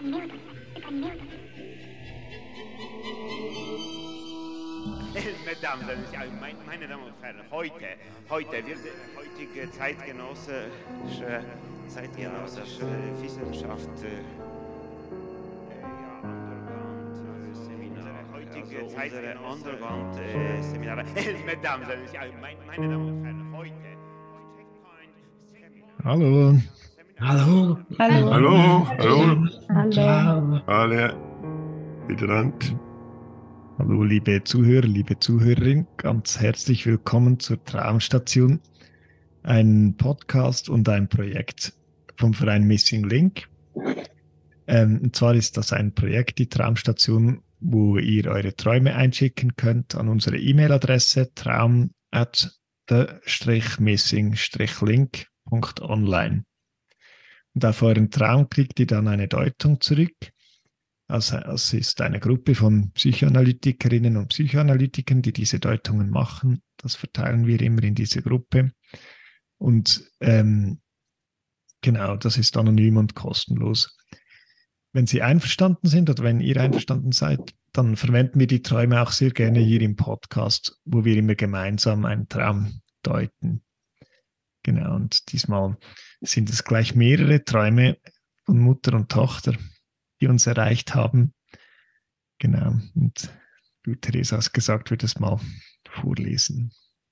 Mesdames, meine Damen und Herren, heutige zeitgenössische Wissenschaft, unsere Underground-Seminare. Mesdames, meine Damen und Herren, heute Hallo. Hallo. Hallo. Hallo. Hallo. Hallo. Alle miteinander. Hallo, liebe Zuhörer, liebe Zuhörerin. Ganz herzlich willkommen zur Traumstation. Ein Podcast und ein Projekt vom Verein Missing Link. Und zwar ist das ein Projekt, die Traumstation, wo ihr eure Träume einschicken könnt an unsere E-Mail-Adresse traum@the-missing-link.online. Und auf euren Traum kriegt ihr dann eine Deutung zurück. Also es ist eine Gruppe von Psychoanalytikerinnen und Psychoanalytikern, die diese Deutungen machen. Das verteilen wir immer in diese Gruppe. Und genau, das ist anonym und kostenlos. Wenn Sie einverstanden sind oder wenn ihr einverstanden seid, dann verwenden wir die Träume auch sehr gerne hier im Podcast, wo wir immer gemeinsam einen Traum deuten. Genau, und diesmal sind es gleich mehrere Träume von Mutter und Tochter, die uns erreicht haben. Genau, und du, Theresa, hast gesagt, wir das mal vorlesen.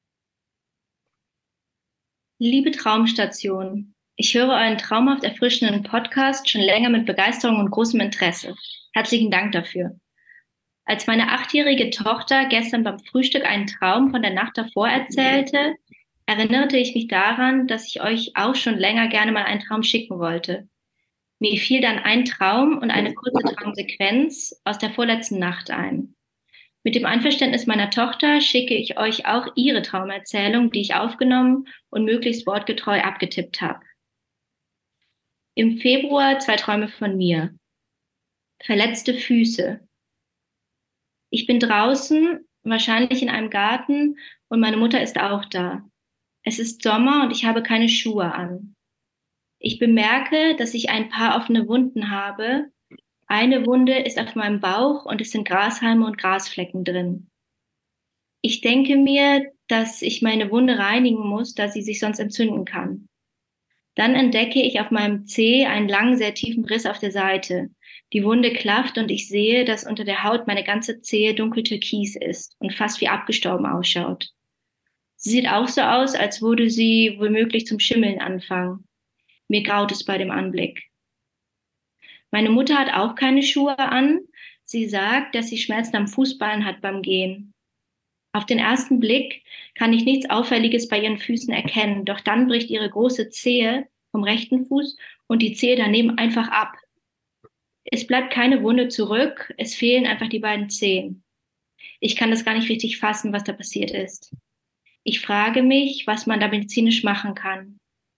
Liebe Traumstation, ich höre euren traumhaft erfrischenden Podcast schon länger mit Begeisterung und großem Interesse. Herzlichen Dank dafür. Als meine 8-jährige Tochter gestern beim Frühstück einen Traum von der Nacht davor erzählte, erinnerte ich mich daran, dass ich euch auch schon länger gerne mal einen Traum schicken wollte. Mir fiel dann ein Traum und eine kurze Traumsequenz aus der vorletzten Nacht ein. Mit dem Einverständnis meiner Tochter schicke ich euch auch ihre Traumerzählung, die ich aufgenommen und möglichst wortgetreu abgetippt habe. Im Februar 2 Träume von mir. Verletzte Füße. Ich bin draußen, wahrscheinlich in einem Garten, und meine Mutter ist auch da. Es ist Sommer und ich habe keine Schuhe an. Ich bemerke, dass ich ein paar offene Wunden habe. Eine Wunde ist auf meinem Bauch und es sind Grashalme und Grasflecken drin. Ich denke mir, dass ich meine Wunde reinigen muss, da sie sich sonst entzünden kann. Dann entdecke ich auf meinem Zeh einen langen, sehr tiefen Riss auf der Seite. Die Wunde klafft und ich sehe, dass unter der Haut meine ganze Zehe dunkel türkis ist und fast wie abgestorben ausschaut. Sie sieht auch so aus, als würde sie womöglich zum Schimmeln anfangen. Mir graut es bei dem Anblick. Meine Mutter hat auch keine Schuhe an. Sie sagt, dass sie Schmerzen am Fußballen hat beim Gehen. Auf den ersten Blick kann ich nichts Auffälliges bei ihren Füßen erkennen, doch dann bricht ihre große Zehe vom rechten Fuß und die Zehe daneben einfach ab. Es bleibt keine Wunde zurück, es fehlen einfach die beiden Zehen. Ich kann das gar nicht richtig fassen, was da passiert ist. Ich frage mich, was man da medizinisch machen kann.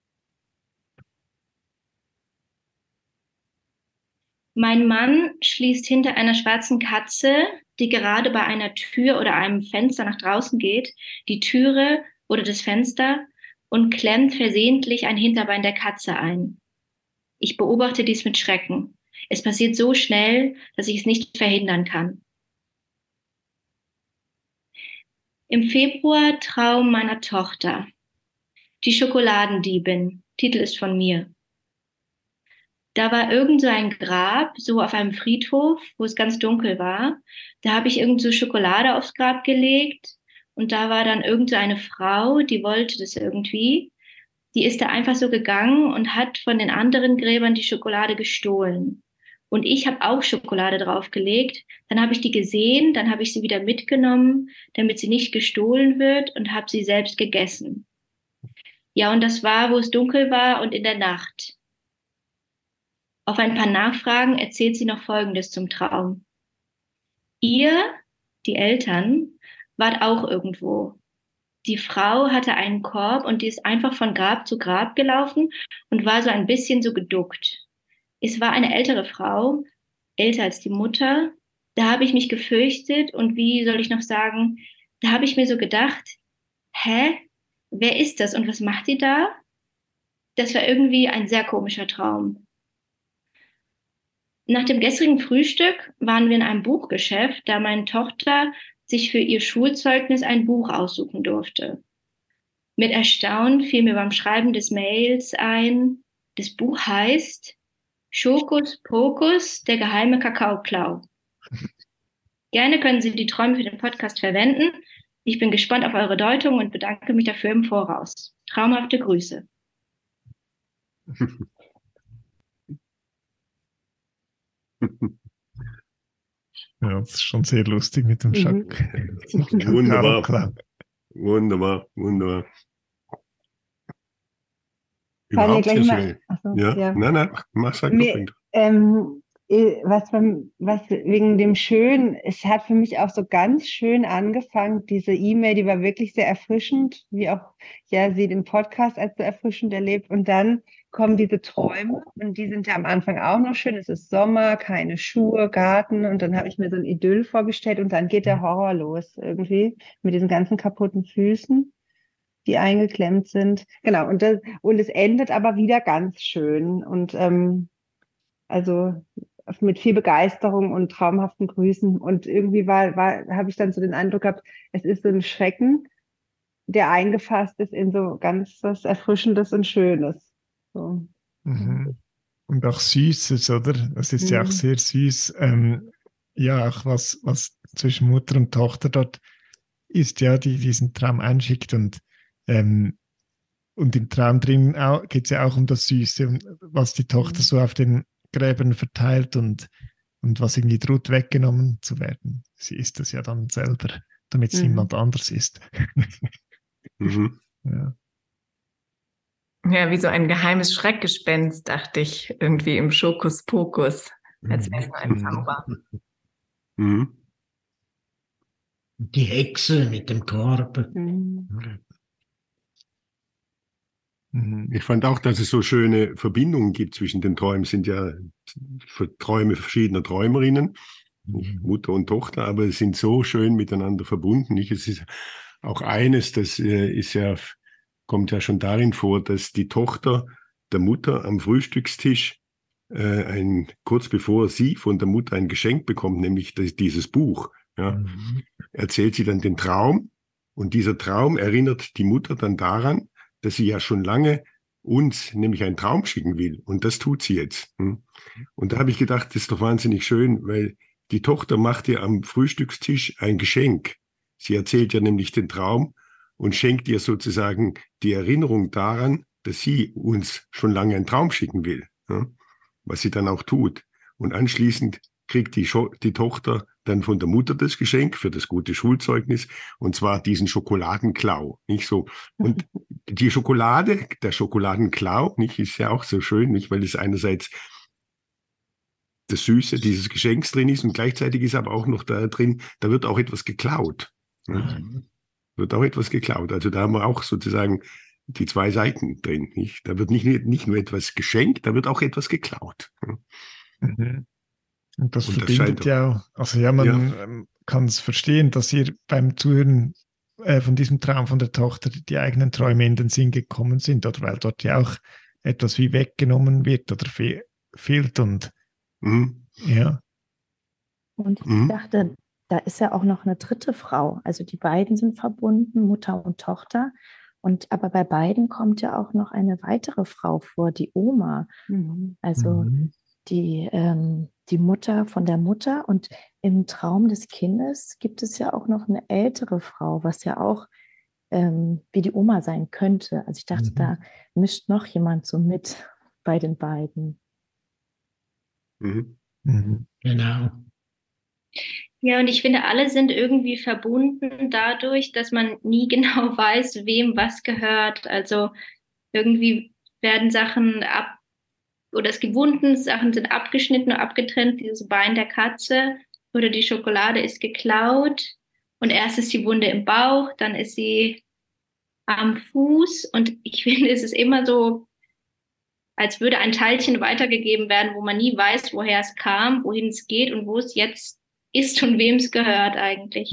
Mein Mann schließt hinter einer schwarzen Katze, die gerade bei einer Tür oder einem Fenster nach draußen geht, die Türe oder das Fenster und klemmt versehentlich ein Hinterbein der Katze ein. Ich beobachte dies mit Schrecken. Es passiert so schnell, dass ich es nicht verhindern kann. Im Februar Traum meiner Tochter. Die Schokoladendiebin. Titel ist von mir. Da war irgend so ein Grab, so auf einem Friedhof, wo es ganz dunkel war. Da habe ich irgend so Schokolade aufs Grab gelegt und da war dann irgend so eine Frau, die wollte das irgendwie. Die ist da einfach so gegangen und hat von den anderen Gräbern die Schokolade gestohlen. Und ich habe auch Schokolade draufgelegt. Dann habe ich die gesehen, dann habe ich sie wieder mitgenommen, damit sie nicht gestohlen wird und habe sie selbst gegessen. Ja, und das war, wo es dunkel war und in der Nacht. Auf ein paar Nachfragen erzählt sie noch Folgendes zum Traum. Ihr, die Eltern, wart auch irgendwo. Die Frau hatte einen Korb und die ist einfach von Grab zu Grab gelaufen und war so ein bisschen so geduckt. Es war eine ältere Frau, älter als die Mutter. Da habe ich mich gefürchtet und wie soll ich noch sagen, da habe ich mir so gedacht, hä, wer ist das und was macht die da? Das war irgendwie ein sehr komischer Traum. Nach dem gestrigen Frühstück waren wir in einem Buchgeschäft, da meine Tochter sich für ihr Schulzeugnis ein Buch aussuchen durfte. Mit Erstaunen fiel mir beim Schreiben des Mails ein, das Buch heißt Schokus Pokus, der geheime Kakaoklau. Gerne können Sie die Träume für den Podcast verwenden. Ich bin gespannt auf eure Deutung und bedanke mich dafür im Voraus. Traumhafte Grüße. Ja, das ist schon sehr lustig mit dem Schock. Wunderbar. Wunderbar. Kann ich Überhaupt gleich sehr mal. schön. Achso, Ja, ja. nein, sag Mir, doch. was wegen dem Schön, es hat für mich auch so ganz schön angefangen, diese E-Mail, die war wirklich sehr erfrischend, wie auch ja sie den Podcast als so erfrischend erlebt. Und dann kommen diese Träume und die sind ja am Anfang auch noch schön. Es ist Sommer, keine Schuhe, Garten und dann habe ich mir so ein Idyll vorgestellt und dann geht der Horror los irgendwie mit diesen ganzen kaputten Füßen, die eingeklemmt sind. Genau, und es endet aber wieder ganz schön und also mit viel Begeisterung und traumhaften Grüßen. Und irgendwie habe ich dann so den Eindruck gehabt, es ist so ein Schrecken, der eingefasst ist in so ganz was Erfrischendes und Schönes. So. Mhm. Und auch Süßes, oder? Es ist ja auch sehr süß. Ja, auch was zwischen Mutter und Tochter dort ist, ja, die diesen Traum einschickt und im Traum drin geht es ja auch um das Süße und was die Tochter so auf den Gräbern verteilt und was irgendwie droht weggenommen zu werden. Sie isst es ja dann selber, damit es niemand anders isst. Ja. Ja, wie so ein geheimes Schreckgespenst, dachte ich, irgendwie im Schokus-Pokus, als wäre es nur ein Zauber. Die Hexe mit dem Korb. Ich fand auch, dass es so schöne Verbindungen gibt zwischen den Träumen. Es sind ja Träume verschiedener Träumerinnen, Mutter und Tochter, aber es sind so schön miteinander verbunden. Es ist auch eines, das kommt ja schon darin vor, dass die Tochter der Mutter am Frühstückstisch kurz bevor sie von der Mutter ein Geschenk bekommt, nämlich dieses Buch, ja, erzählt sie dann den Traum und dieser Traum erinnert die Mutter dann daran, dass sie ja schon lange uns nämlich einen Traum schicken will. Und das tut sie jetzt. Und da habe ich gedacht, das ist doch wahnsinnig schön, weil die Tochter macht ihr am Frühstückstisch ein Geschenk. Sie erzählt ja nämlich den Traum und schenkt ihr sozusagen die Erinnerung daran, dass sie uns schon lange einen Traum schicken will. Ja? Was sie dann auch tut. Und anschließend kriegt die Tochter dann von der Mutter das Geschenk für das gute Schulzeugnis, und zwar diesen Schokoladenklau, nicht so. Und die Schokolade, der Schokoladenklau, nicht, ist ja auch so schön, nicht, weil es einerseits das Süße dieses Geschenks drin ist und gleichzeitig ist aber auch noch da drin, da wird auch etwas geklaut. Wird auch etwas geklaut. Also da haben wir auch sozusagen die zwei Seiten drin, nicht? Da wird nicht nur etwas geschenkt, da wird auch etwas geklaut. Und das verbindet ja auch. Also ja, man kann es verstehen, dass ihr beim Zuhören von diesem Traum von der Tochter die eigenen Träume in den Sinn gekommen sind, oder weil dort ja auch etwas wie weggenommen wird oder fehlt und ja. Und ich dachte, da ist ja auch noch eine dritte Frau. Also die beiden sind verbunden, Mutter und Tochter. Aber bei beiden kommt ja auch noch eine weitere Frau vor, die Oma. Also die Mutter von der Mutter. Und im Traum des Kindes gibt es ja auch noch eine ältere Frau, was ja auch wie die Oma sein könnte. Also ich dachte, da mischt noch jemand so mit bei den beiden. Genau. Ja, und ich finde, alle sind irgendwie verbunden dadurch, dass man nie genau weiß, wem was gehört. Also irgendwie werden Sachen oder es gibt Wunden, Sachen sind abgeschnitten oder abgetrennt, dieses Bein der Katze oder die Schokolade ist geklaut und erst ist die Wunde im Bauch, dann ist sie am Fuß und ich finde, es ist immer so, als würde ein Teilchen weitergegeben werden, wo man nie weiß, woher es kam, wohin es geht und wo es jetzt ist und wem es gehört eigentlich.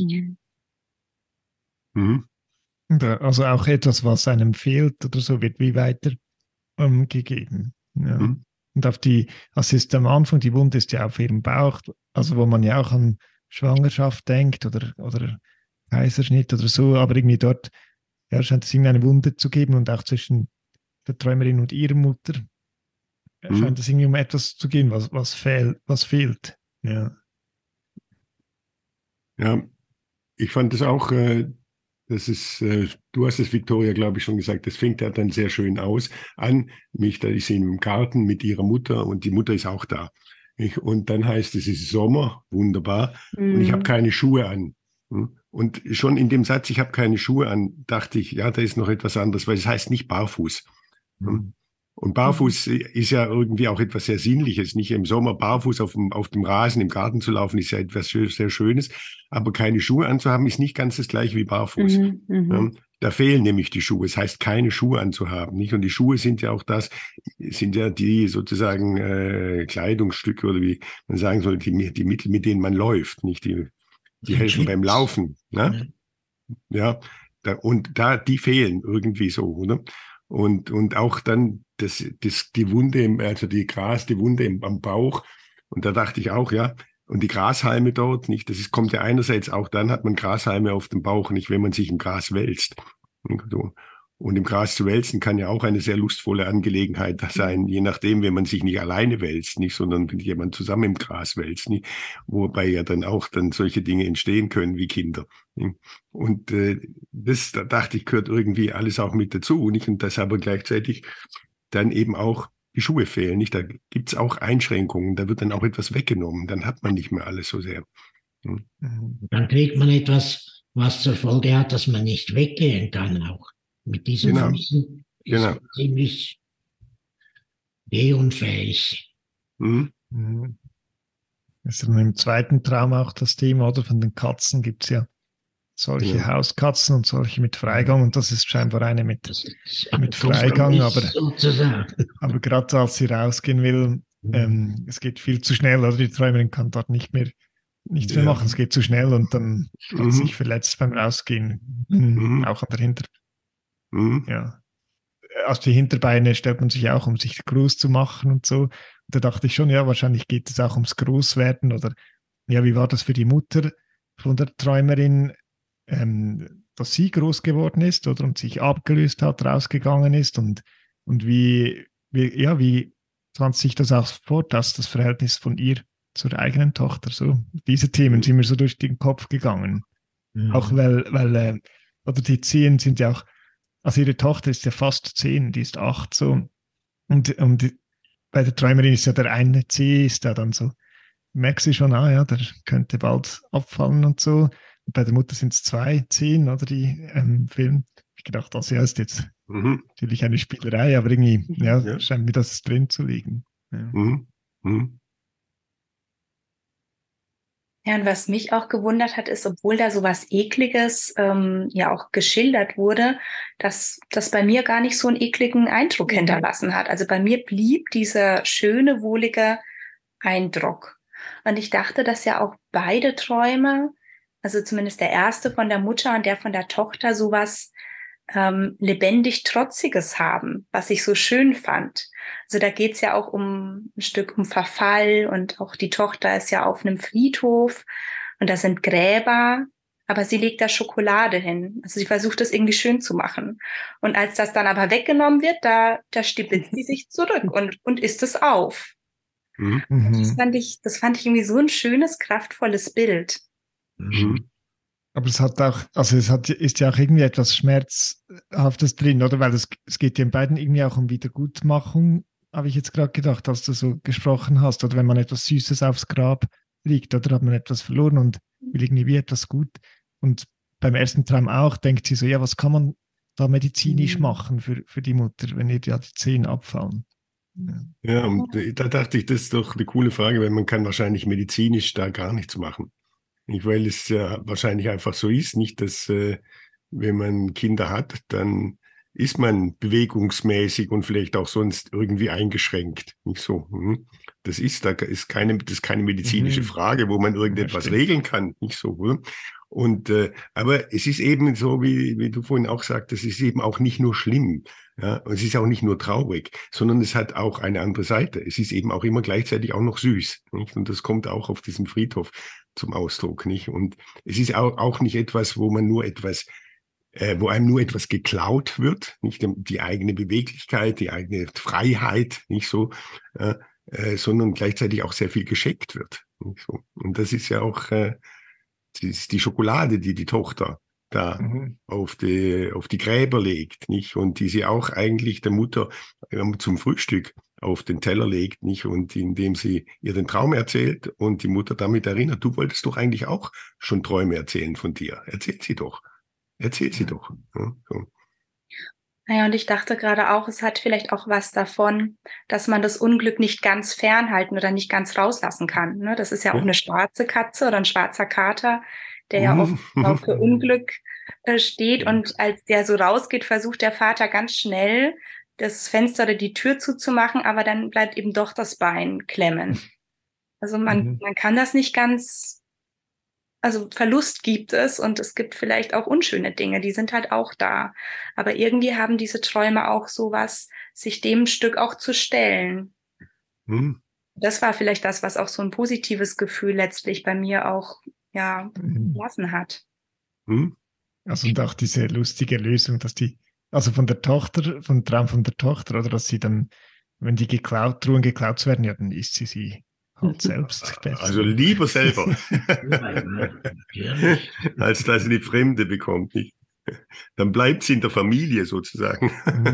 Also auch etwas, was einem fehlt oder so, wird wie weiter gegeben. Ja. Und Und also ist am Anfang, die Wunde ist ja auf ihrem Bauch, also wo man ja auch an Schwangerschaft denkt oder Kaiserschnitt oder so, aber irgendwie dort scheint es irgendwie eine Wunde zu geben und auch zwischen der Träumerin und ihrer Mutter scheint es irgendwie um etwas zu gehen, was fehlt. Ja. Ja, ich fand das auch, das ist, du hast es, Victoria, glaube ich, schon gesagt, das fängt ja dann sehr schön an. Da ist sie im Garten mit ihrer Mutter und die Mutter ist auch da. Und dann heißt es ist Sommer, wunderbar, und ich habe keine Schuhe an. Und schon in dem Satz, ich habe keine Schuhe an, dachte ich, ja, da ist noch etwas anderes, weil es heißt nicht barfuß. Und barfuß ist ja irgendwie auch etwas sehr Sinnliches. Nicht im Sommer barfuß auf dem Rasen im Garten zu laufen, ist ja etwas sehr Schönes. Aber keine Schuhe anzuhaben, ist nicht ganz das gleiche wie barfuß. Da fehlen nämlich die Schuhe. Es heißt, keine Schuhe anzuhaben. Nicht? Und die Schuhe sind ja auch sind ja die sozusagen Kleidungsstücke oder wie man sagen soll, die Mittel, mit denen man läuft. Nicht? Die helfen beim Laufen. Ne? Ja, die fehlen irgendwie so, oder? Und auch dann die Wunde, also die Wunde am Bauch. Und da dachte ich auch, ja, und die Grashalme dort, nicht? Kommt ja einerseits auch, dann hat man Grashalme auf dem Bauch, nicht, wenn man sich im Gras wälzt. Und im Gras zu wälzen kann ja auch eine sehr lustvolle Angelegenheit sein, je nachdem, wenn man sich nicht alleine wälzt, nicht, sondern wenn jemand zusammen im Gras wälzt, nicht? Wobei ja dann auch solche Dinge entstehen können wie Kinder. Nicht? Und da dachte ich, gehört irgendwie alles auch mit dazu, nicht? Und das aber gleichzeitig dann eben auch die Schuhe fehlen, nicht? Da gibt's auch Einschränkungen, da wird dann auch etwas weggenommen, dann hat man nicht mehr alles so sehr. Dann kriegt man etwas, was zur Folge hat, dass man nicht weggehen kann auch. Mit diesen Füßen ist man ziemlich gehunfähig. Das ist dann im zweiten Traum auch das Thema, oder? Von den Katzen gibt es ja solche Hauskatzen und solche mit Freigang, und das ist scheinbar eine mit Freigang, aber gerade als sie rausgehen will, es geht viel zu schnell, oder? Die Träumerin kann dort nichts mehr machen, es geht zu schnell und dann hat sich verletzt beim Rausgehen, auch an der Ja. Also die Hinterbeine stellt man sich auch, um sich groß zu machen und so. Und da dachte ich schon, ja, wahrscheinlich geht es auch ums Großwerden oder, ja, wie war das für die Mutter von der Träumerin, dass sie groß geworden ist oder und sich abgelöst hat, rausgegangen ist und wie fand sich das auch fort, dass das Verhältnis von ihr zur eigenen Tochter, so diese Themen sind mir so durch den Kopf gegangen. Auch weil oder die Zehen sind ja auch, also ihre Tochter ist ja fast 10, die ist 8 so. Und bei der Träumerin ist ja der eine Zeh, ist ja dann so, merkst du schon, der könnte bald abfallen und so. Und bei der Mutter sind es 2 Zehen, oder die Film. Ich gedacht, das ist jetzt natürlich eine Spielerei, aber irgendwie scheint mir das drin zu liegen. Ja. Ja, und was mich auch gewundert hat, ist, obwohl da so was Ekliges ja auch geschildert wurde, dass das bei mir gar nicht so einen ekligen Eindruck hinterlassen hat. Also bei mir blieb dieser schöne, wohlige Eindruck. Und ich dachte, dass ja auch beide Träume, also zumindest der erste von der Mutter und der von der Tochter, sowas lebendig Trotziges haben, was ich so schön fand. Also da geht's ja auch ein Stück um Verfall und auch die Tochter ist ja auf einem Friedhof und da sind Gräber, aber sie legt da Schokolade hin. Also sie versucht das irgendwie schön zu machen. Und als das dann aber weggenommen wird, da stippelt sie sich zurück und isst es auf. Das fand ich irgendwie so ein schönes, kraftvolles Bild. Aber es hat auch, also ist ja auch irgendwie etwas Schmerzhaftes drin, oder? Weil es geht ja in beiden irgendwie auch um Wiedergutmachung, habe ich jetzt gerade gedacht, als du so gesprochen hast. Oder wenn man etwas Süßes aufs Grab liegt, oder hat man etwas verloren und will irgendwie wie etwas gut. Und beim ersten Traum auch denkt sie so, ja, was kann man da medizinisch machen für die Mutter, wenn ihr ja die Zehen abfallen? Ja, und da dachte ich, das ist doch eine coole Frage, weil man kann wahrscheinlich medizinisch da gar nichts machen. Nicht, weil es ja wahrscheinlich einfach so ist, nicht, dass wenn man Kinder hat, dann ist man bewegungsmäßig und vielleicht auch sonst irgendwie eingeschränkt. Nicht so. Das ist keine medizinische Frage, wo man irgendetwas regeln kann. Nicht so, oder? Aber es ist eben so, wie du vorhin auch sagtest, es ist eben auch nicht nur schlimm. Ja, und es ist auch nicht nur traurig, sondern es hat auch eine andere Seite. Es ist eben auch immer gleichzeitig auch noch süß, nicht? Und das kommt auch auf diesem Friedhof zum Ausdruck, nicht? Und es ist auch nicht etwas, wo einem nur etwas geklaut wird, nicht? Die eigene Beweglichkeit, die eigene Freiheit, nicht so, sondern gleichzeitig auch sehr viel geschenkt wird, nicht so? Und das ist ja auch die Schokolade, die Tochter da auf die Gräber legt, nicht? Und die sie auch eigentlich der Mutter zum Frühstück auf den Teller legt, nicht? Und indem sie ihr den Traum erzählt und die Mutter damit erinnert, du wolltest doch eigentlich auch schon Träume erzählen von dir. Erzähl sie doch. Ja, so. Naja, und ich dachte gerade auch, es hat vielleicht auch was davon, dass man das Unglück nicht ganz fernhalten oder nicht ganz rauslassen kann. Ne? Das ist ja auch eine schwarze Katze oder ein schwarzer Kater, der ja oft auch für Unglück steht. Und als der so rausgeht, versucht der Vater ganz schnell, das Fenster oder die Tür zuzumachen, aber dann bleibt eben doch das Bein klemmen. Also man kann das nicht ganz, also Verlust gibt es und es gibt vielleicht auch unschöne Dinge, die sind halt auch da. Aber irgendwie haben diese Träume auch sowas, sich dem Stück auch zu stellen. Das war vielleicht das, was auch so ein positives Gefühl letztlich bei mir auch lassen hat. Also und auch diese lustige Lösung, dass also vom Traum von der Tochter, oder dass sie dann, wenn die Truhen geklaut werden, ja, dann isst sie halt selbst. Also lieber selber, als dass sie die Fremde bekommt. Nicht? Dann bleibt sie in der Familie sozusagen.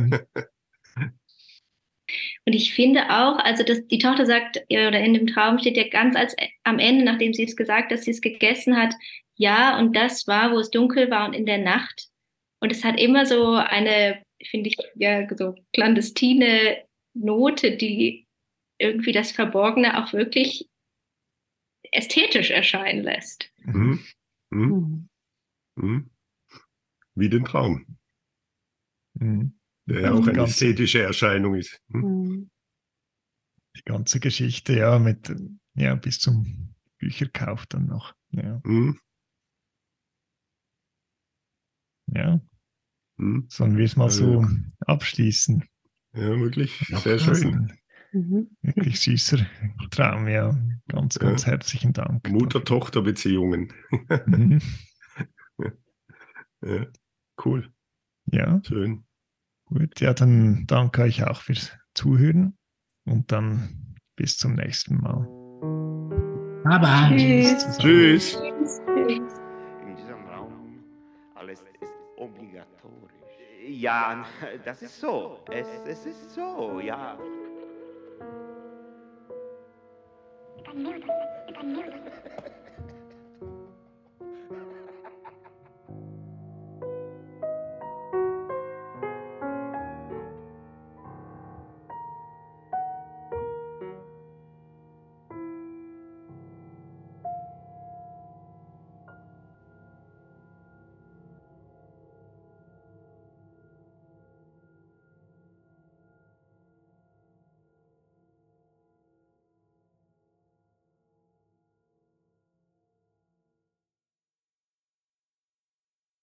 Und ich finde auch, also die Tochter sagt, oder in dem Traum steht ja ganz am Ende, nachdem sie es gesagt, dass sie es gegessen hat, ja, und das war, wo es dunkel war und in der Nacht. Und es hat immer so eine, finde ich, ja, so clandestine Note, die irgendwie das Verborgene auch wirklich ästhetisch erscheinen lässt. Wie den Traum. Der ja auch eine ästhetische Erscheinung ist. Die ganze Geschichte, bis zum Bücherkauf dann noch. Ja. Ja. Sollen wir es mal so abschließen? Ja, wirklich sehr schön. Wirklich süßer Traum, ja. Ganz herzlichen Dank. Mutter-Tochter-Beziehungen. Ja, cool. Ja. Schön. Gut, ja, dann danke euch auch fürs Zuhören und dann bis zum nächsten Mal. Baba. Tschüss. In diesem Raum alles ist obligatorisch. Ja, das ist so. Es ist so, ja. Ich kann